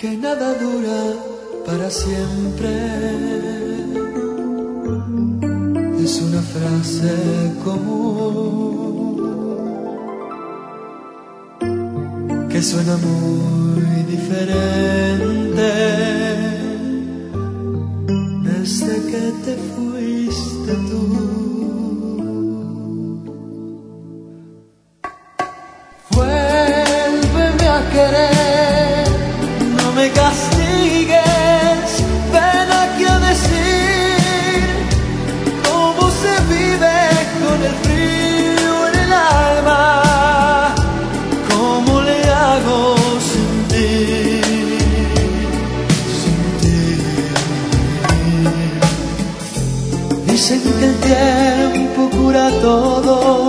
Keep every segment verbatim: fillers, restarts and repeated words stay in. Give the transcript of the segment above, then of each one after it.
que nada dura para siempre. Es una frase común que suena muy diferente desde que te fuiste tú. Vuélveme a querer, no me castigues, ven aquí a decir cómo se vive con el frío en el alma, cómo le hago sin ti, sin ti. Dicen que el tiempo cura todo,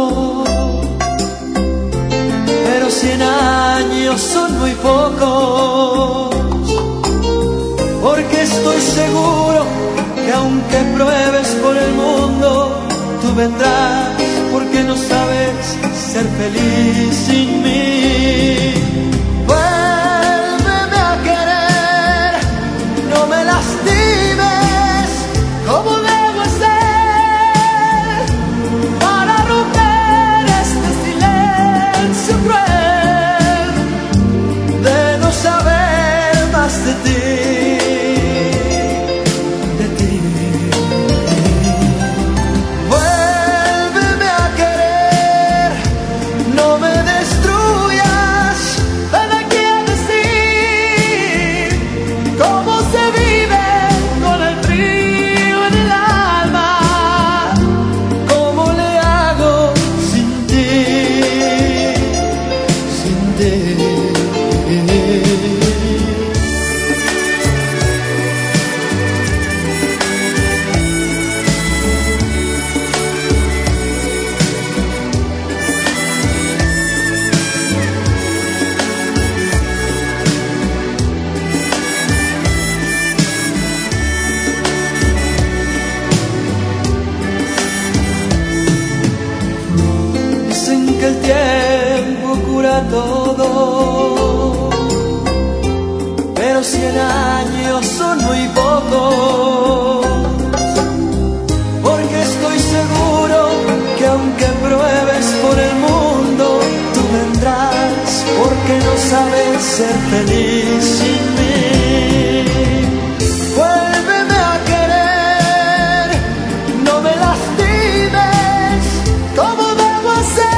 pero cien años son muy pocos, porque estoy seguro que aunque pruebes por el mundo, tú vendrás, porque no sabes ser feliz sin mí. Vuélveme a querer, no me lastimes, ¿cómo debo hacer para romper este silencio cruel de no saber más de ti? El tiempo cura todo, pero cien años son muy pocos, porque estoy seguro que aunque pruebes por el mundo, tú vendrás, porque no sabes ser feliz sin mí. Vuélveme a querer, no me lastimes, ¿cómo debo hacer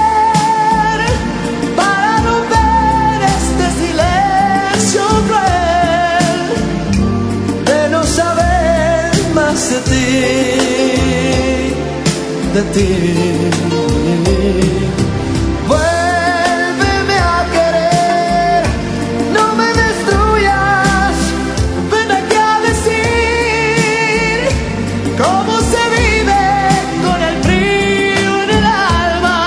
de ti, de ti? Vuélveme a querer, no me destruyas, ven aquí a decir cómo se vive con el frío en el alma,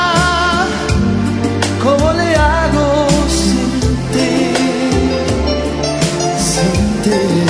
cómo le hago sin ti, sin ti.